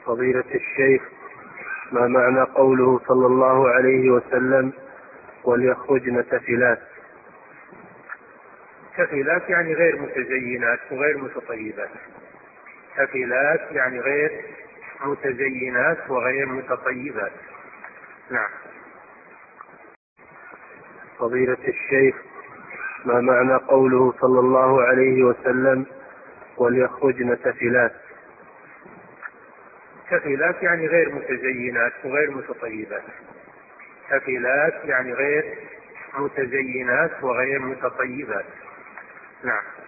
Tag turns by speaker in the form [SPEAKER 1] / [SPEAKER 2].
[SPEAKER 1] فضيلة الشيخ، ما معنى قوله صلى الله عليه وسلم وليخرجن تفلات؟
[SPEAKER 2] تفلات يعني غير متزينات وغير متطيبات. تفلات يعني غير متزينات وغير متطيبات. نعم.
[SPEAKER 1] فضيلة الشيخ، ما معنى قوله صلى الله عليه وسلم وليخرجن تفلات؟
[SPEAKER 2] تفلات يعني غير متزينات وغير متطيبات. تفلات يعني غير متزينات وغير متطيبات. نعم.